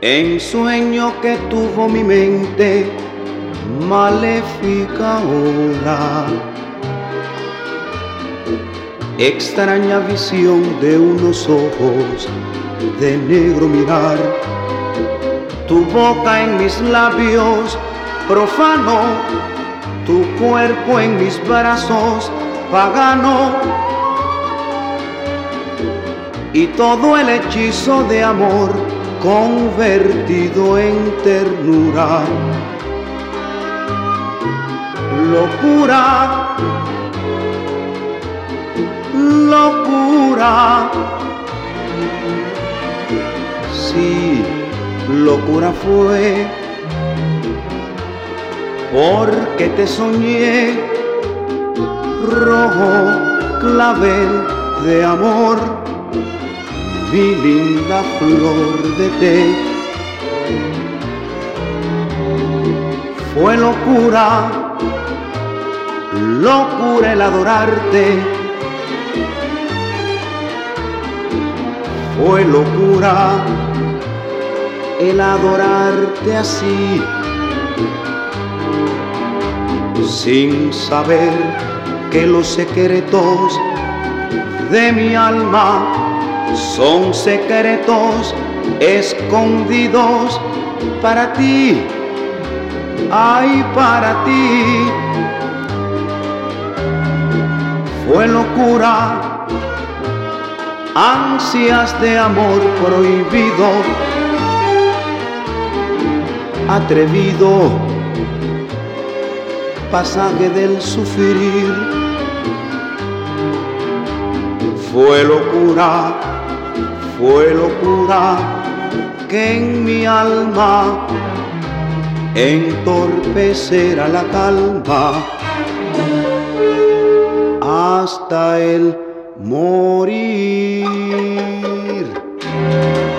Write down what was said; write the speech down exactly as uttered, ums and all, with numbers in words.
ensueño que tuvo mi mente maléfica ahora, extraña visión de unos ojos de negro mirar, tu boca en mis labios profano, tu cuerpo en mis brazos pagano, y todo el hechizo de amor convertido en ternura. Locura, locura, sí, locura fue, porque te soñé, rojo clavel de amor, mi linda flor de té. Fue locura, locura el adorarte, fue locura el adorarte así, sin saber que los secretos de mi alma son secretos escondidos para ti, ay, para ti. Fue locura, ansias de amor prohibido, atrevido, pasaje del sufrir. Fue locura, fue locura que en mi alma entorpecerá la calma hasta el morir.